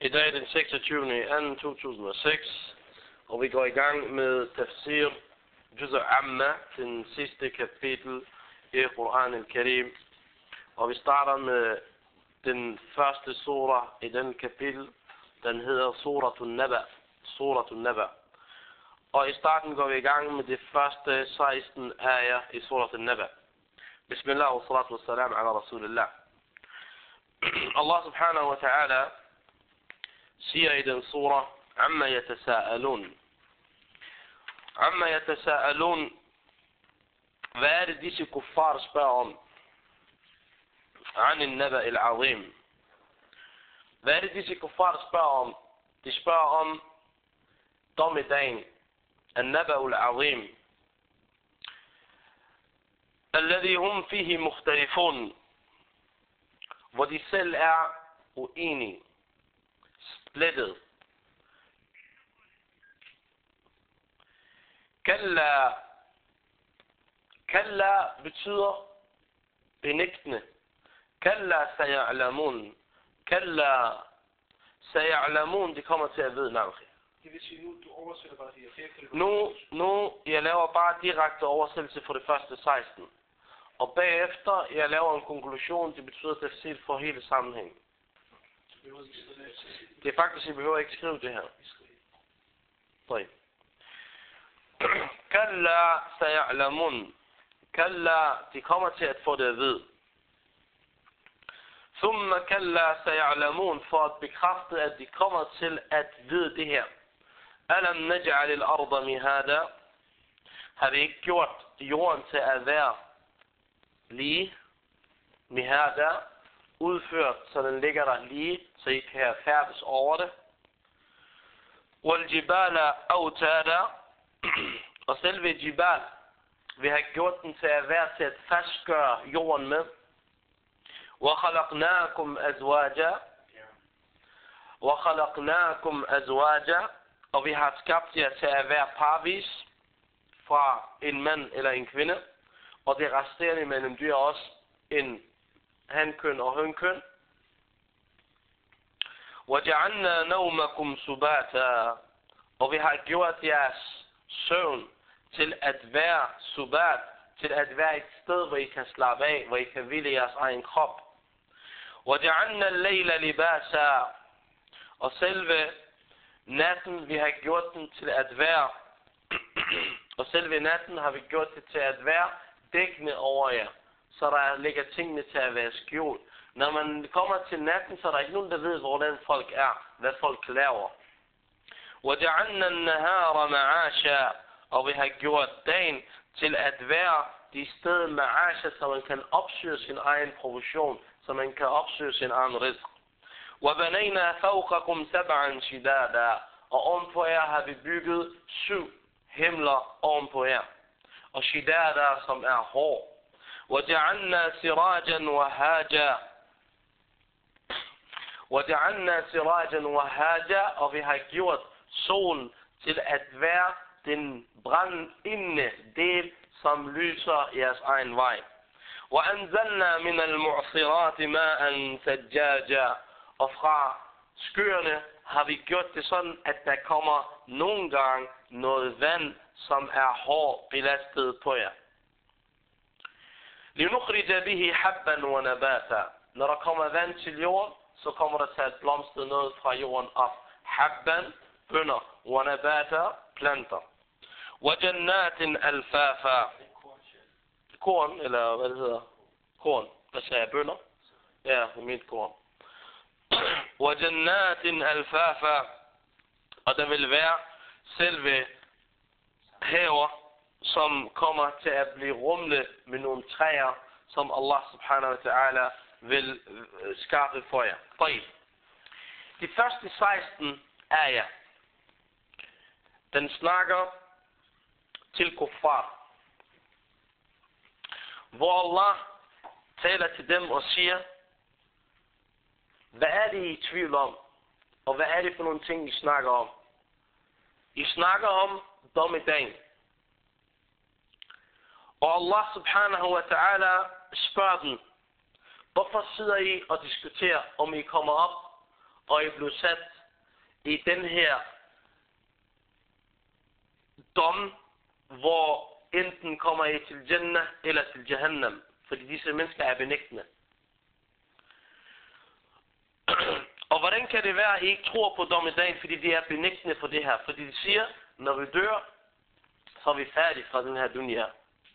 I dag er den 26.2.2006, og vi går i gang med tafsir Juz' Amma, den sidste kapitel i Quran al-Karim. Og vi starter med den første sura i den kapitel. Den hedder Suratul Naba. Og i starten går vi i gang med de første 16 ayah i Suratul Naba. Bismillah wa salatu wa salam ala Rasulillah. Allah subhanahu wa ta'ala siger i den sura, Amma yatasa'alun. Amma yatasa'alun. Hvad er det disse kuffar spørger om? An al-naba al-azim. Hvad er det disse kuffar spørger om? De spørger om dommedagen, al-naba al-azim, alladhi hum fihi mukhtalifun, hvor de selv er uenige, splittet. Kalla betyder benægtende. Kalla saya'lamun. Kalla saya'lamun, de kommer til at vide navnet. Det vil sige nu, du oversætter bare de her fire. Nu, jeg laver bare direkte oversættelse for det første 16. Og bagefter, jeg laver en konklusion, det betyder tafsir for hele sammenhængen. Det er faktisk, jeg behøver ikke skrive det her. طيب. Kalla saya'lamun. Kalla, de kommer til at få det at vide. Thumma kalla saya'lamun, for at bekræfte, at de kommer til at vide det her. Alam naj'al al-arda mihada. Har vi ikke gjort jorden til at være lige, mihada, udført, så den ligger der lige, så I kan færdes over det. Wal-jibala awtada. Og selve jibal, vi har gjort den til at være til at fastgøre jorden med. وَخَلَقْنَاكُمْ أَزْوَاجًا. وَخَلَقْنَاكُمْ أَزْوَاجًا. Og vi har skabt jer til at være parvis fra en mand eller en kvinde. Og det resterende mellem dyr også en hankøn og hønkøn. وَجَعَلْنَا نَوْمَكُمْ سُبَاتًا. Og vi har gjort jeres søvn til at være subat, til at være et sted, hvor I kan slappe af, hvor I kan hvile jeres egen krop. وَجَعَلْنَا اللَّيْلَ لِبَاسًا. Og selve natten, vi har gjort den til at være, og selve natten har vi gjort det til at være dækkende over jer, så der ligger tingene til at være skjult. Når man kommer til natten, så er der ikke nogen, der ved, hvordan folk er, hvad folk laver. وَجَعَلْنَا النَّهَارَ مَعَاشًا. Og vi har gjort dagen til at være de steder ma'asha, så man kan opsøge sin egen provision, så man kan opsøge sin egen rizq. وَبَنَيْنَا فَوْقَكُمْ سَبْعًا شِدَادًا. Og ovenpå jer har vi bygget 7 himler ovenpå jer. Og shidada, som er hård. وَجَعَلْنَا سِرَاجًا وَهَاجًا. وَجَعَلْنَا سِرَاجًا وَهَاجًا. Og vi har gjort solen til at være den brændende del, som lyser jeres egen vej. وَأَنزَلْنَا مِنَ الْمُعْصِرَاتِ مَاءً ثَجَّاجًا. Og fra skyerne har vi gjort det sådan, at der kommer nogle gange noget vand, som er hårdt belastet på jer. لِنُخْرِجَ بِهِ حَبًّا وَنَبَاتًا. Når der kommer vand til jorden, så kommer der til at blomstre noget fra jorden op. Habban, bønner. وَنَبَاتًا, planter. وَجَنَّاتٍ أَلْفَافًا. Korn, eller hvad det hedder? Korn. Hvad sagde jeg? Bønner? Ja, mit korn. وَجَنَّاتٍ أَلْفَافًا. Og der vil være selve haver, som kommer til at blive rumlet med nogle træer, som Allah subhanahu wa ta'ala vil skaffe for jer. De første 16 ayah, den snakker til kuffar, hvor Allah taler til dem og siger, hvad er det I tvivl om? Og hvad er det for nogle ting, I snakker om? I snakker om dommedagen. Og Allah subhanahu wa ta'ala spørger dem, hvorfor sidder I og diskuterer, om I kommer op og I blev sat i den her dom, hvor enten kommer I til Jannah eller til Jahannam, fordi disse mennesker er benægtende. Og hvordan kan det være, at I ikke tror på dommedagen, fordi de er benægtende for det her? Fordi de siger, når vi dør, så er vi færdige fra den her dunya.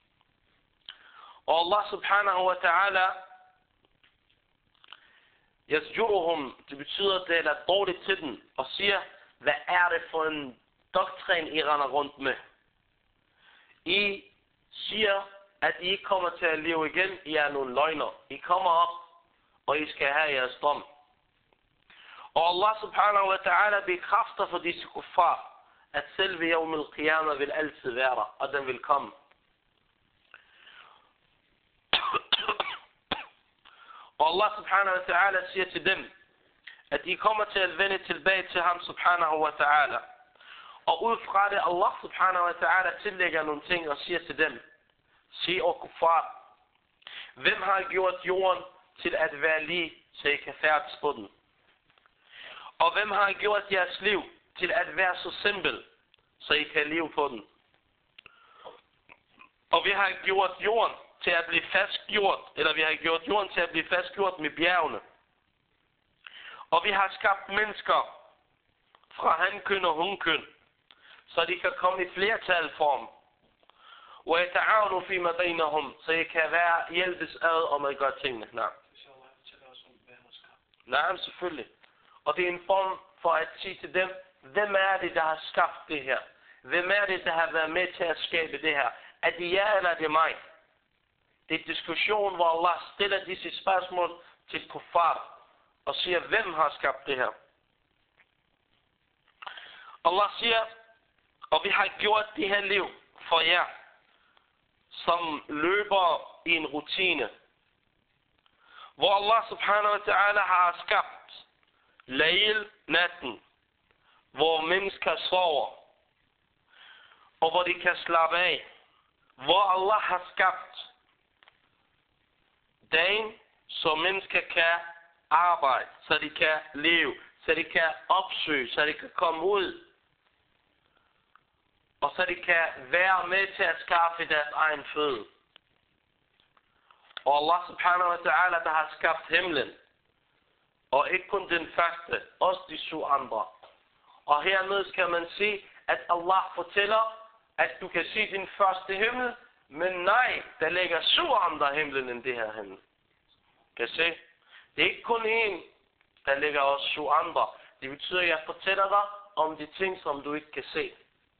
Og Allah subhanahu wa ta'ala, yasjuruhum, det betyder, at det er dårligt til den, og siger, hvad er det for en doktrin, I render rundt med? I siger, at I ikke kommer til at leve igen, I er nogle løgner. I kommer op, og I skal have jeres dom. Og Allah subhanahu wa ta'ala bekræfter for disse kuffar, at selve yawm al-qiyamah vil altid være der, og den vil komme. Og Allah subhanahu wa ta'ala siger til dem, at I kommer til at vende tilbage til ham subhanahu wa ta'ala. Og ud fra det, Allah subhanahu wa ta'ala tillægger nogle ting og siger til dem, sig og kuffar, hvem har gjort jorden til at være lige, så I kan færdes på den? Og hvem har gjort jeres liv til at være så simpel, så I kan leve på den? Og vi har gjort jorden til at blive fastgjort, eller vi har gjort jorden til at blive fastgjort med bjergene. Og vi har skabt mennesker fra hankøn og hunkøn, så de kan komme i flertalform. Og yata'awnu fima bainahum, så I kan være hjælpes ad om at gøre tingene. Nej, selvfølgelig. Og det er en form for at sige til dem, hvem er det, der har skabt det her? Hvem er det, der har været med til at skabe det her? Er det jer, eller er det mig? Det er en diskussion, hvor Allah stiller disse spørgsmål til kuffar og siger, hvem har skabt det her? Allah siger, og vi har gjort det her liv for jer, som løber i en rutine, hvor Allah subhanahu wa ta'ala har skabt layl, natten, hvor mennesker sover, og hvor de kan slappe af, hvor Allah har skabt dagen, så mennesker kan arbejde, så de kan leve, så de kan opsøge, så de kan komme ud, og så de kan være med til at skaffe deres egen føde. Og Allah subhanahu wa ta'ala, der har skabt himlen, og ikke kun den første, også de 7 andre. Og hernede skal man sige, at Allah fortæller, at du kan se din første himmel, men nej, der ligger 7 andre himlen end det her himmel. Kan I se? Det er ikke kun én, der ligger også 7 andre. Det betyder, at jeg fortæller dig om de ting, som du ikke kan se.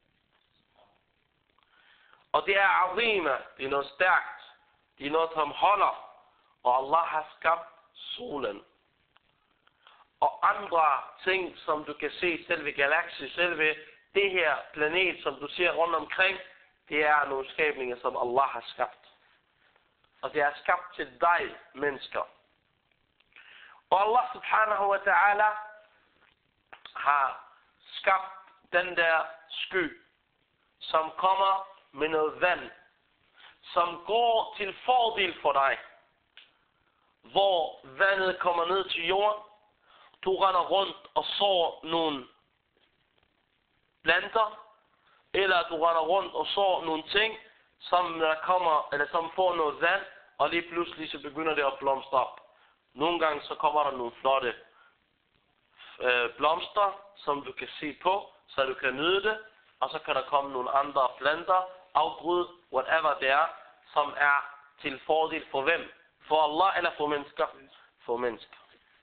Og det er azima, det er noget stærkt, det er noget, som holder. Og Allah har skabt solen. Og andre ting, som du kan se, selve galakse, selve det her planet, som du ser rundt omkring, det er nogle skabninger, som Allah har skabt. Og det er skabt til dig, mennesker. Og Allah subhanahu wa ta'ala har skabt den der sky, som kommer med noget vand, som går til fordel for dig, hvor vandet kommer ned til jorden. Du render rundt og sår nogle planter, eller du render rundt og sår nogle ting, som der kommer, eller som får noget vand, og lige pludselig så begynder det at blomstre op. Nogle gange så kommer der nogle flotte blomster, som du kan se på, så du kan nyde det, og så kan der komme nogle andre planter, afgrød, whatever det er, som er til fordel for hvem? For Allah eller for mennesker? For mennesker.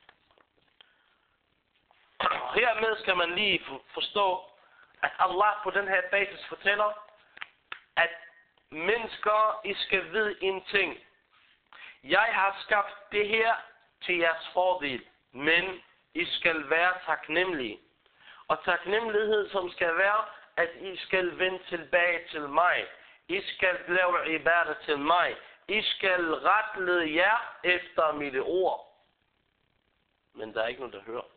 Hermed skal man lige forstå, at Allah på den her basis fortæller, at mennesker, I skal vide en ting. Jeg har skabt det her til jeres fordel, men I skal være taknemmelige. Og taknemmelighed, som skal være, at I skal vende tilbage til mig. I skal lave ibadah til mig. I skal retlede jer efter mine ord. Men der er ikke nogen, der hører.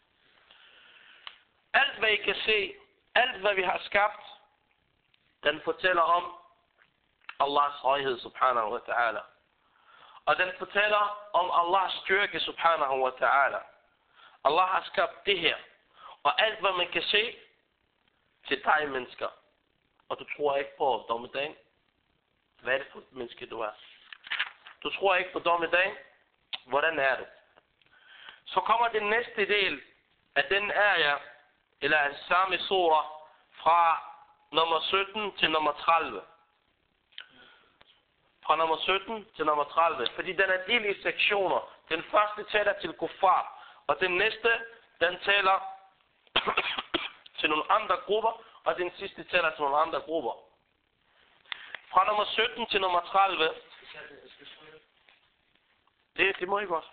Alt hvad I kan se, alt hvad vi har skabt, den fortæller om Allahs højhed subhanahu wa ta'ala. Og den fortæller om Allahs styrke subhanahu wa ta'ala. Allah har skabt det her. Og alt, hvad man kan se til dig mennesker. Og du tror ikke på dommedagen. Hvad er det for et menneske, du er? Du tror ikke på dommedagen. Hvordan er du? Så kommer den næste del af den ayah, eller samme surah, fra nummer 17 til nummer 30. Fra nummer 17 til nummer 30. Fordi den er delt i sektioner. Den første taler til kuffar. Og den næste, den taler til nogle andre grupper. Og den sidste taler til nogle andre grupper. Fra nummer 17 til nummer 30. Det må I godt.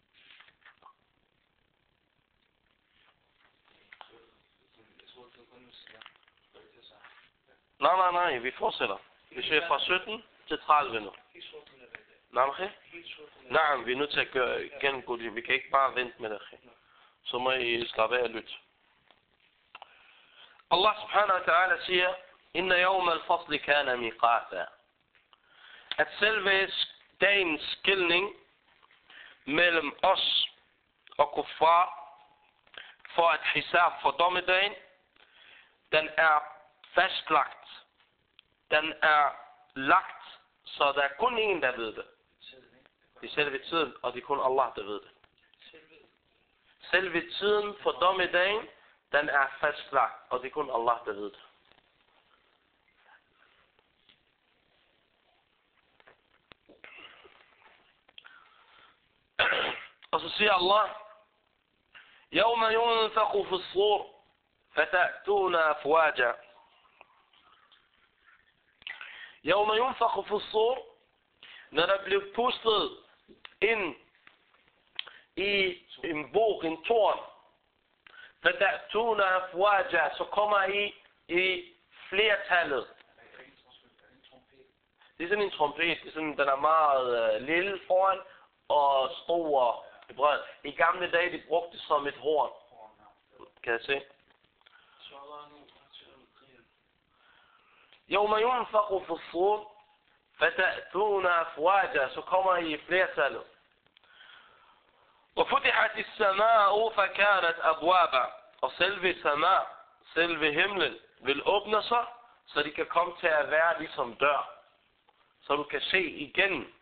Nej, vi fortsætter. Vi ser fra 17 til 30 nu. Nej, vi er nødt til at gennemgå det. Vi kan ikke bare vente med det. Så må I slappe af og lytte. Allah subhanahu wa ta'ala siger, Inna yawm al-fasli kana miqata. At selve dagens skilning mellem os og kuffar for at hisab for dommedagen, den er fastlagt. Den er lagt, så der er kun en, der ved det. Det er selve tiden, og det er kun Allah, der ved det. Selve tiden for dommedagen, den er fastlagt, og det er kun Allah, der ved det. Og så siger Allah, يوم ينفخ في الصور فتأتون أفواجا. يوم ينفخ في الصور, når der bliver pustet ind i en bog, en tårn, فتأتون أفواجا, så kommer I flertallet. Det er sådan en trompet, det er sådan, den er meget lille foran og stor i bred. I gamle dage, de brugte det som et horn. Kan jeg se? يوم ينفخ في الصور فتأتون أفواجا, så kommer I flertallet. وفتحت السماء فكانت أبوابا, og selve sama, selve himlen vil åbne sig, så de kan komme til at være ligesom dør, så du kan se igen.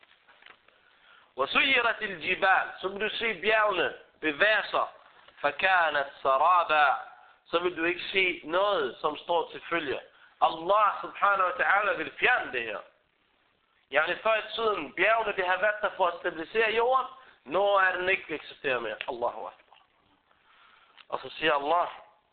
وسيرت الجبال, så vil du se bjergene bevæge sig, فكانت سرابا, så vil du ikke se noget, som står til følge. Allah subhanahu wa ta'ala vil fjerne det her. Yani før i tiden, bjergene det har været der for at stabilisere jorden, nu er den ikke eksisterer mere. Allahu akbar. Og så siger Allah,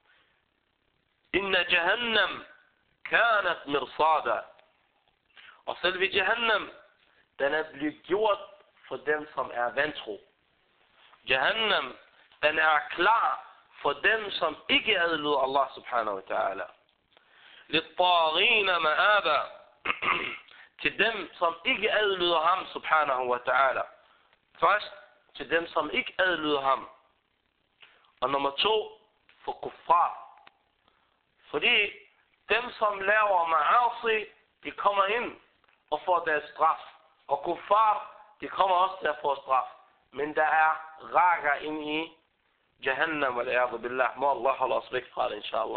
Inna jahannam kanat mirsada. Og selve jahannam, den er blevet gjort for dem, som er vantro. Jahannam, den er klar for dem, som ikke adlyder Allah subhanahu wa ta'ala. للطاغين مآبا, til dem, som ikke adlyder ham subhanahu wa ta'ala. Først til dem, som ikke adlyder ham. Og nummer 2, for kuffar. Fordi dem, som laver ma'asi, de kommer ind og får deres straf. Og kuffar, de kommer også til at få straf. Men der er rækker ind i Jahannam, wal-a'adhu billah. Må Allah holde os væk fra det, inshallah.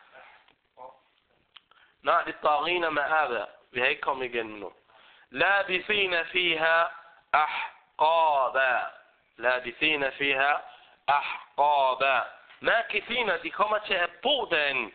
Nej, det taghina ma'aba. Vi har ikke kommet igennem nu. Labithina fiha ahqaba. Labithina fiha ahqaba. Makithina, de kommer til at bo derinde.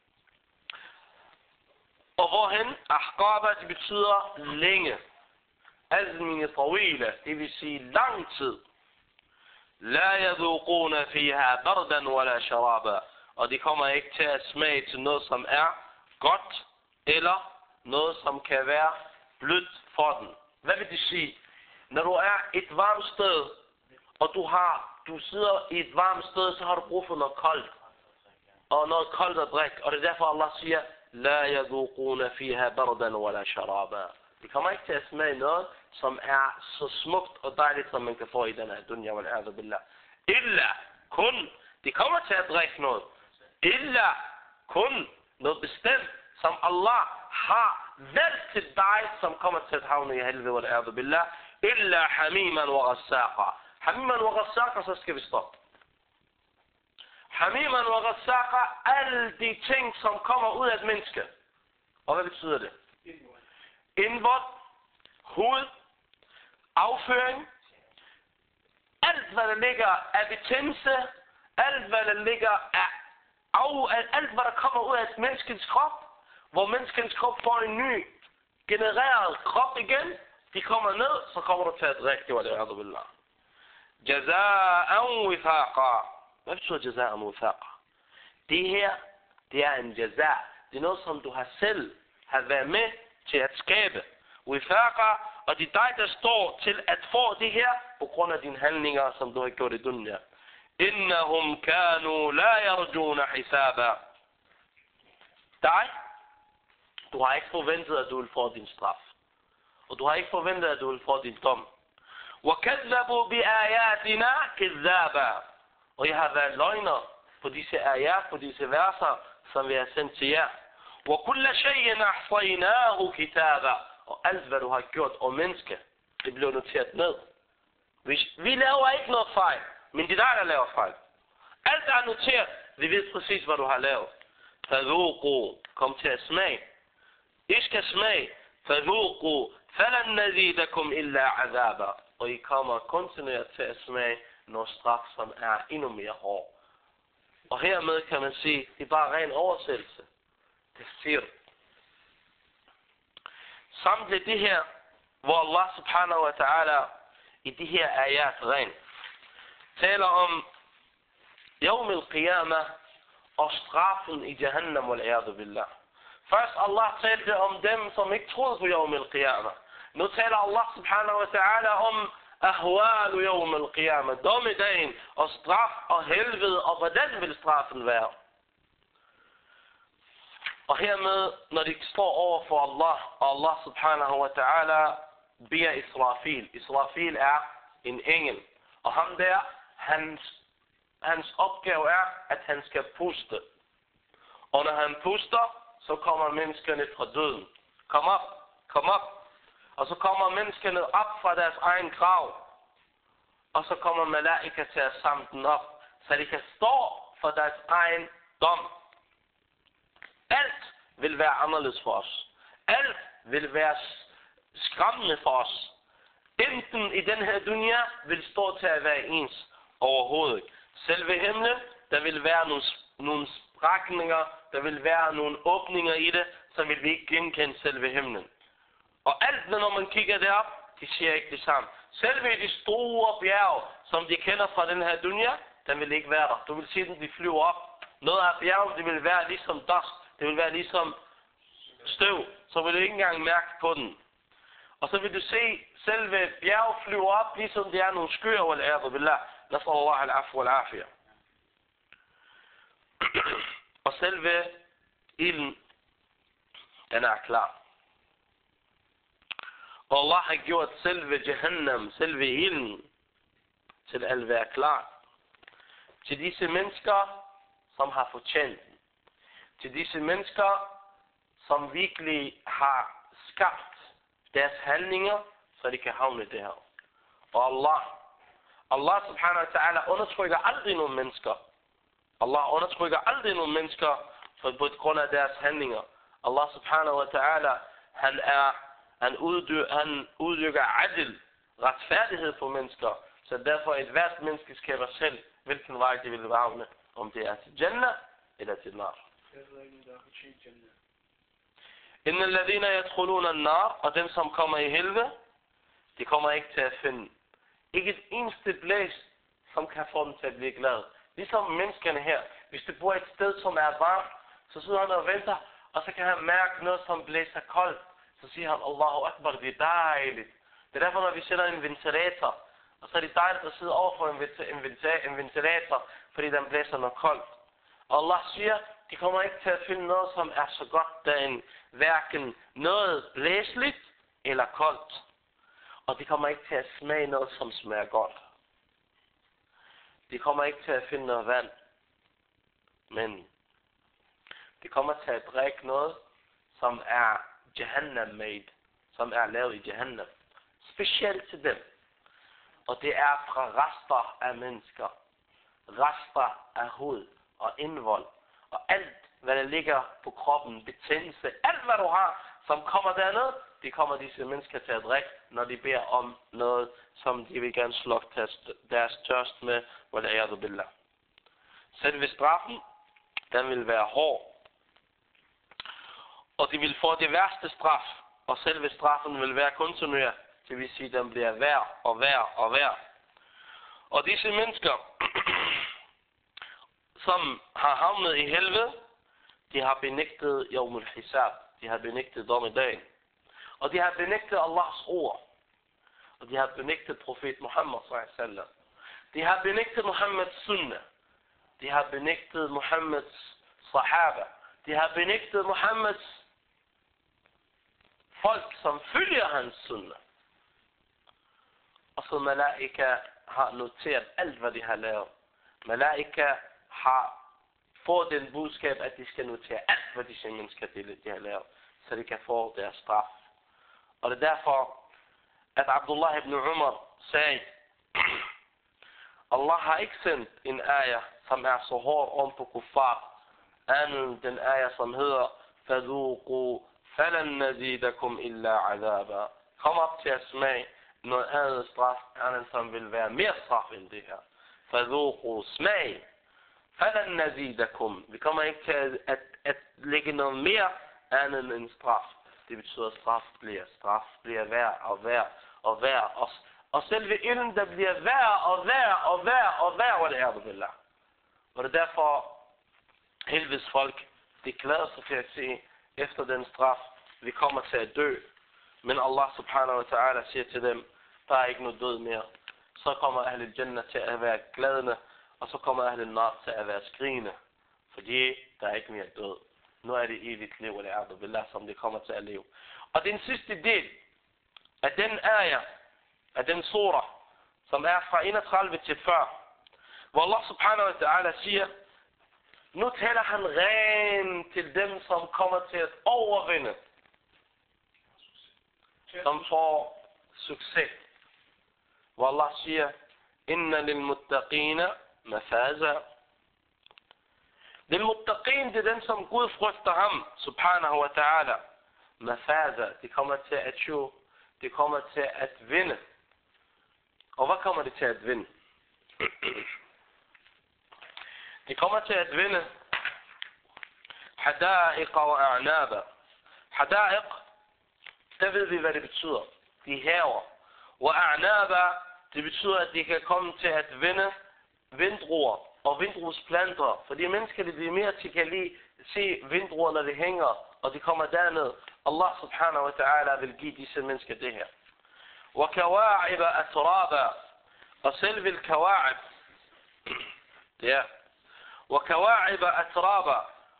Og hvorhen? Ahqaba, det betyder længe. Azmini tawila, det vil sige lang tid. La yadhuquna fiha bardan wala sharaba. Og de kommer ikke til at smage til noget, som er godt, eller noget, som kan være blødt for den. Hvad vil det sige? Når du er et varmt sted, og du sidder i et varmt sted, så har du brug for noget koldt. Og noget koldt at drikke. Og det er derfor Allah siger, La yadhuquna fiha bardan wala sharaba. Det kommer ikke til at smage noget, som er så smukt og dejligt, som man kan få i den her dunya, wal-a'adhu billah. Illa kun, de kommer til at drikke noget. Illa kun, noget bestemt, som Allah har valgt til dig, som kommer til at havne i helvede, wal-a'adhu billah. Illa hamiman wa ghassaqa. Hamiman wa ghassaqa, så skal vi stoppe. Hamiman wa ghassaqa, alle de ting, som kommer ud af et menneske. Og hvad betyder det? Indvånd, hud, afføring, alt hvad der ligger af betændelse, alt hvad der ligger af alt hvad der kommer ud af et menneskets krop, hvor menneskets krop får en ny genereret krop igen, de kommer ned, så kommer du til at drikke det, og det billah. Jaza'an wifaqa. Hvad betyder jaza'an wifaqa? Det her, det er en jaza. Det er noget, som du selv har været med til at skabe. Wifaqa, og det er dig, der står til at få det her, på grund af dine handlinger, som du har gjort i dunya. Innahum kanu la yarjuna hisaba. Dig, du har ikke forventet, at du vil få din straf. Og du har ikke forventet, at du vil få din dom. وَكَذَّبُوا بِآيَاتِنَا كِذَّابًا. Og jeg har været løgner på disse ayat, på disse verser, som vi har sendt til jer. وَكُلَّ شَيْءٍ أَحْصَيْنَاهُ كِتَابًا. Og alt, hvad du har gjort om menneske, det bliver noteret ned. Vi laver ikke noget fejl, men det er dig, der laver fejl. Alt er noteret. Vi ved præcis, hvad du har lavet. فَذُوقُوا. Kom til at smage. I skal smage. فَذُوقُوا فَلَنْ نَزِيدَكُمْ إِلَّا عَذَابًا. Og I kommer kontinuert til at smage noget straf, som er endnu mere hård. Og hermed kan man sige, det er bare ren oversættelse. Det siger samtidig det her, hvor Allah subhanahu wa ta'ala i de her ayat ren taler om Yawm al-Qiyamah og straffen i Jahannam wal-iyadu billah. Først Allah talte om dem, som ikke troede på Yawm al-Qiyamah. Nu taler Allah subhanahu wa ta'ala om ahwalu Yawm al-Qiyamah, dommedagen og straf og helvede, og hvordan vil straffen være? Og hermed, når de står over for Allah, og Allah subhanahu wa ta'ala beder Israfil. Israfil er en engel, og ham der, hans opgave er, at han skal puste. Og når han puster, så kommer menneskene fra døden. Kom op. Og så kommer menneskene op fra deres egen grav. Og så kommer malaika til at samle den op, så de kan stå for deres egen dom. Alt vil være anderledes for os. Alt vil være skræmmende for os. Enten i den her dunya vil stå til at være ens overhovedet. Selve himlen, der vil være nogle sprækninger, der vil være nogle åbninger i det, så vil vi ikke genkende selve himlen. Og alt, når man kigger derop, de siger ikke det samme. Selve de store bjerge, som de kender fra den her dunya, den vil ikke være der. Du vil se dem, de flyver op. Noget af bjergen, det vil være ligesom dust. Det vil være ligesom støv. Så vil du ikke engang mærke på den. Og så vil du se selve bjerg flyve op, ligesom det er nogle skyer, wal-iyadu billah. Nas'allahu al-afwa wal-afiyah. Og selve ilden, den er klar. Og Allah har gjort selve Jahannam, selve ilden, til at være klar. Til disse mennesker, som har fortjent den. Til disse mennesker, som virkelig har skabt deres handlinger, så de kan havne det her. Og Allah subhanahu wa ta'ala undertrykker aldrig nogle mennesker. Allah undertrykker aldrig nogle mennesker på grund af deres handlinger. Allah subhanahu wa ta'ala, han uddykker adil, retfærdighed for mennesker. Så derfor et hvert menneske skaber selv, hvilken vej de vil havne. Om det er til Jannah eller til nar. Inna alladhina yadkhuluna an-nar, og dem som kommer i helvede, de kommer ikke til at finde ikke et eneste blæs, som kan få dem til at blive glade. Ligesom menneskerne her, hvis du bor et sted, som er varmt, så sidder han og venter, og så kan han mærke noget, som blæser koldt. Så siger han, Allahu Akbar, det er dejligt. Det er derfor, når vi sætter en ventilator, og så er det dejligt at sidde overfor en ventilator, fordi den blæser noget koldt. Og Allah siger, de kommer ikke til at finde noget, som er så godt derinde. Hverken noget blæsligt eller koldt. Og de kommer ikke til at smage noget, som smager godt. De kommer ikke til at finde noget vand. Men de kommer til at drikke noget, som er Jahannam-made. Som er lavet i Jahannam. Specielt til dem. Og det er fra rester af mennesker. Rester af hud og indvold, og alt, hvad der ligger på kroppen, betændelse, alt hvad du har, som kommer derned, det kommer disse mennesker til at drikke, når de beder om noget, som de vil gerne slukke deres tørst med, wal'iyadu billah. Selve straffen, den vil være hård, og de vil få det værste straf, og selve straffen vil være kontinuer, det vil sige, at den bliver værre og værre og værre. Og disse mennesker, som har havnet i helvede, de har benægtet Yawmul Hisab, de har benægtet dommedagen, og de har benægtet Allahs ord, og de har benægtet profet Muhammad sallallahu. De har benægtet Muhammeds sunnah, de har benægtet Muhammeds sahaba, de har benægtet Muhammeds folk, som følger hans sunnah. Og så malaika har noteret alt, hvad de har lavet. Malaika har fået den budskab, at de skal notere alt, hvad disse mennesker de har lavet, så de kan få deres straf. Og det er derfor, at Abdullah ibn Umar sagde, Allah har ikke sendt en ayah, som er så hård om på kuffar, andet den ayah, som hedder, فَذُوقُوا فَلَنْ نَزِيدَكُمْ إِلَّا عَذَابًا. Kom op til at smage noget andet straf, andet som vil være mere straf end det her. فَذُوقُوا smag. فَلَنْ نَزِيدَكُمْ. Vi kommer ikke til at lægge noget mere andet end straf. Det betyder, at straf bliver værre og værre og værre. Og selve ilden, der bliver værre og værre og værre og værre, og det er det. Og det er derfor, helvedes folk, de glæder sig til at se efter den straf, vi kommer til at dø. Men Allah subhanahu wa ta'ala siger til dem, der er ikke noget død mere. Så kommer Ahl Jannah til at være glædende, og så kommer Ahl Nar til at være skrigende. Fordi der er ikke mere død. Nu er det evigt liv, og det er det, som det kommer til at leve. Og den sidste del af den ayah, af den surah, som er fra 31 til 40, hvor Allah subhanahu wa ta'ala siger, nu taler han rent til dem, som kommer til at overvinde, som får succes. Hvor Allah siger, inna lil muttaqina mafaza. Den muttaqin, det er den, som Gud frygter ham, subhanahu wa ta'ala. Mafaza, de kommer til at show, de kommer til at vinde. Og hvad kommer de til at vinde? De kommer til at vinde hada'iq og a'naba. Hada'iq, der ved vi, hvad det betyder. De haver. Og a'naba, det betyder, at de kan komme til at vinde vindruer og vindruesplanter. Fordi mennesker, de bliver mere til at lide se vindruer, når de hænger, og de kommer derned. Allah subhanahu wa ta'ala vil give disse mennesker det her. Og kawa'iba atraba. Og selv vil kawa'ib, det er وكواعب أترابا.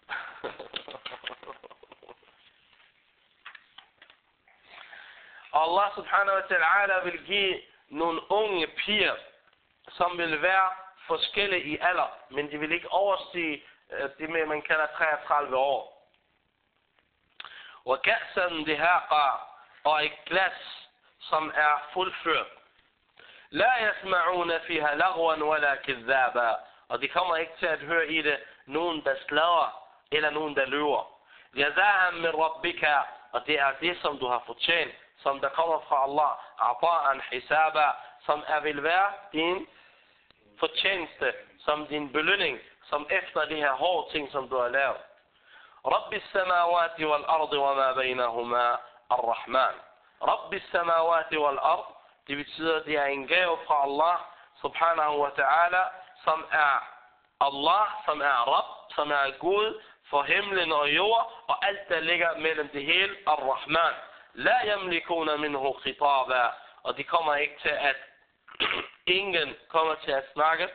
Allah subhanahu wa ta'ala vil give nogle unge piger, som vil være forskellige i alder, men de vil ikke overstige det med, man kalder 33 år. Og ka'san dihaqa, og et glas, som er fuldført. La yasma'una fiha lagwan wala kidhaba. Og de kommer ikke til at høre i det nogen, der slaver, eller nogen, der løber. Jaza'an min rabbika, og det er det, som du har fortjent, som der kommer fra Allah. Ata'an hisaba, som vil være din fortjeneste, som din belønning, som efter de her hårde ting, som du har lavet. Rabbis samawati wal ardi wa ma baynahuma ar-Rahman. Rabbis samawati wal ard, det betyder, at det er en gave fra Allah, subhanahu wa ta'ala, som er Allah, som er Rabb, som er Gud for himlen og jord, og alt der ligger mellem det hele, Ar-Rahman. La yamlikuna minhu khitaba, og de kommer ikke til at, ingen kommer til at snakke,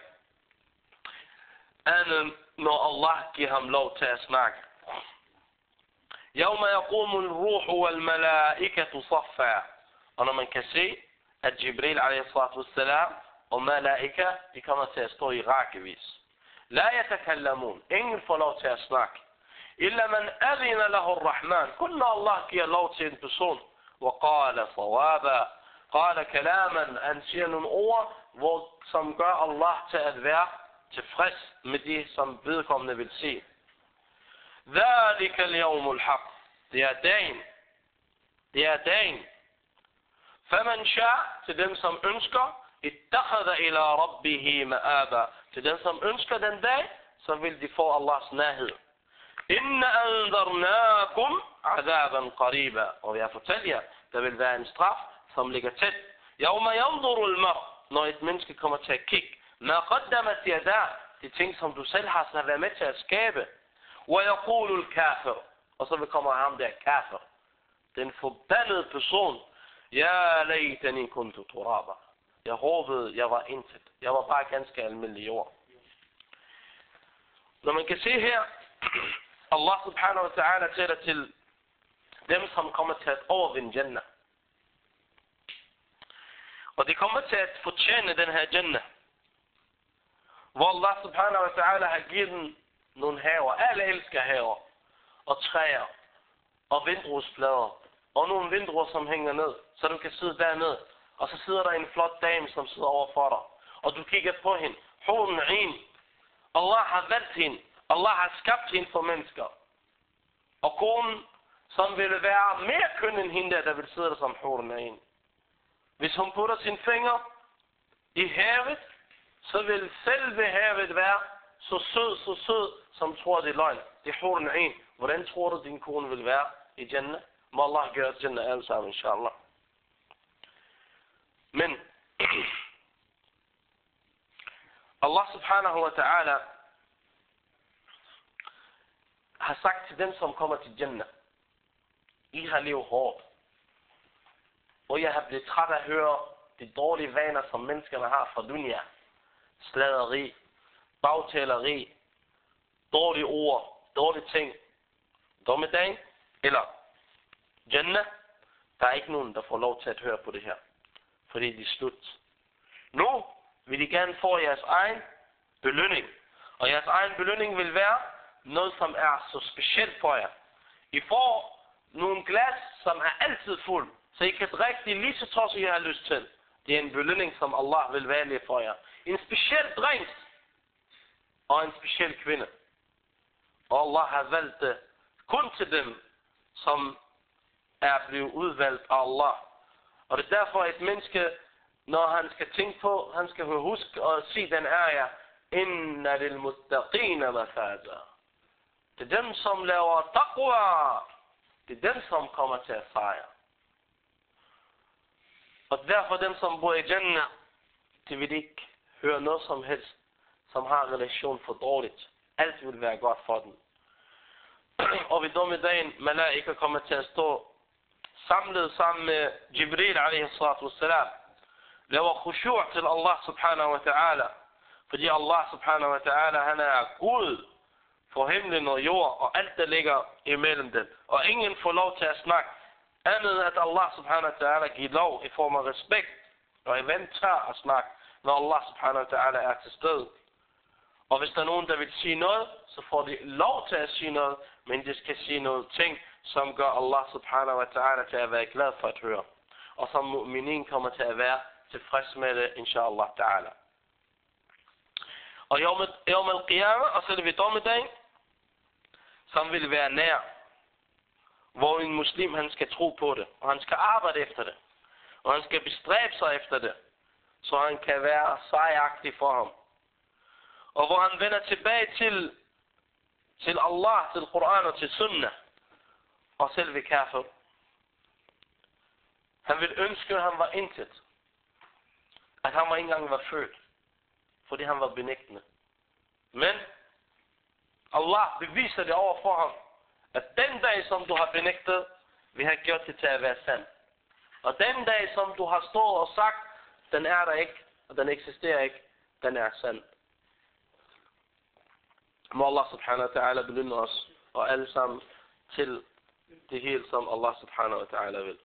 andet når Allah giver ham lov til at snakke. Yawma yaqumu al-ruhu wal-malaikatu saffa. Og når man kan se, at Jibril a.s. og malaika, de kommer til at stå i rækkevis. La yatakallamun, ingen får lov til at snakke. Illa man adhina lahu ar-Rahman, kun når Allah giver lov til en person. Og qala sawaba, qala kalaman, han siger nogle ord, som gør Allah til at være tilfreds med det, som vedkommende vil se. ذَلِكَ الْيَوْمُ الْحَقِّ. Det er dagen. Det er dagen. فَمَنْ شَاءَ. Til dem, som ønsker. اتَّخَذَ إِلَى رَبِّهِ مَآبًا. Til dem, som ønsker den dag, så vil de få Allahs nærhed. إِنَّ أَنذَرْنَاكُمْ عَذَابًا قَرِيبًا. Og jeg fortæller jer, der vil være en straf, som ligger tæt. يَوْمَ يَنْظُرُ الْمَرْءِ. Når et menneske kommer til at kigge. مَا قَدَّمَتْ يَدَاهُ. De ting, som du selv har været med til at skabe. وَيَقُولُ الْكَافِرُ. Og så vil komme ham der kafir. Den forbandede person. يَا لَيْتَنِي كُنْتُ تُرَابًا. Jeg håbede, jeg var intet. Jeg var bare ganske almindelig jord. Når man kan se her, Allah subhanahu wa ta'ala taler til dem, som kommer til at overvinde Jannah. Og de kommer til at fortjene den her Jannah. Hvor Allah subhanahu wa ta'ala har givet dem nogle haver. Alle elsker haver. Og træer. Og vindruesplader. Og nogle vindruer, som hænger ned. Så du kan sidde dernede. Og så sidder der en flot dame, som sidder overfor dig. Og du kigger på hende. Hurun Ain. Allah har valgt hende. Allah har skabt hende for mennesker. Og konen, som ville være mere køn end hende, der vil sidde der som Hurun Ain. Hvis hun putter sin finger i havet, så vil selve havet være så sød, som tror det er løgn. Det er Hurun Ain. Hvordan tror du, din kone vil være i Jannah? Må Allah gøre Jannah alle sammen, inshallah. Men Allah subhanahu wa ta'ala har sagt til dem, som kommer til Jannah, I har levet hårdt. Og jeg har blevet træt af at høre de dårlige vaner, som menneskerne har fra dunya. Sladeri, bagtaleri, dårlige ord, dårlige ting. Dommedag eller Jannah, der er ikke nogen, der får lov til at høre på det her. Fordi det er slut. Nu vil I gerne få jeres egen belønning. Og jeres egen belønning vil være noget, som er så specielt for jer. I får nogle glas, som er altid fuld. Så I kan drikke det lige så tråd, som I har lyst til. Det er en belønning, som Allah vil vælge for jer. En speciel drink. Og en speciel kvinde. Og Allah har valgt det kun til dem, som er blevet udvalgt af Allah. Og det er derfor, et menneske, når han skal tænke på, han skal huske at sige den ayah, inna lil muttaqina mafaza. Det er dem, som laver taqwa. Det er dem, som kommer til at fejre. Og derfor dem, som bor i Jannah, de vil ikke høre noget som helst, som har relation for dårligt. Alt vil være godt for dem. Og ved dommedagen, malaika kommer til at stå samlet sammen med Jibril alaihi salatu wassalam. Laver khushu' til Allah subhanahu wa ta'ala. Fordi Allah subhanahu wa ta'ala, han er Gud for himlen og jord og alt der ligger imellem dem. Og ingen får lov til at snakke andet at Allah subhanahu wa ta'ala giver lov i form af respekt og inventar at snakke, når Allah subhanahu wa ta'ala er til stede. Og hvis der er nogen, der vil sige noget, så får de lov til at sige noget, men de skal sige noget ting, som gør Allah subhanahu wa ta'ala til at være glad for at høre. Og som mu'minin kommer til at være tilfreds med det, inshallah ta'ala. Og yawm al-qiyamah, og så er det ved dommedagen, som vil være nær, hvor en muslim, han skal tro på det, og han skal arbejde efter det, og han skal bestræbe sig efter det, så han kan være sejagtig for ham. Og hvor han vender tilbage til Allah, til Koran og til Sunnah, og selv ved kafir. Han vil ønske, at han var intet. At han var ikke engang var født. Fordi han var benægtende. Men Allah beviser det over for ham, at den dag, som du har benægtet, vi har gjort det til at være sand. Og den dag, som du har stået og sagt, den er der ikke, og den eksisterer ikke, den er sand. Må Allah subhanahu wa ta'ala belønne os, og alle sammen til det hele, som Allah subhanahu wa ta'ala vil.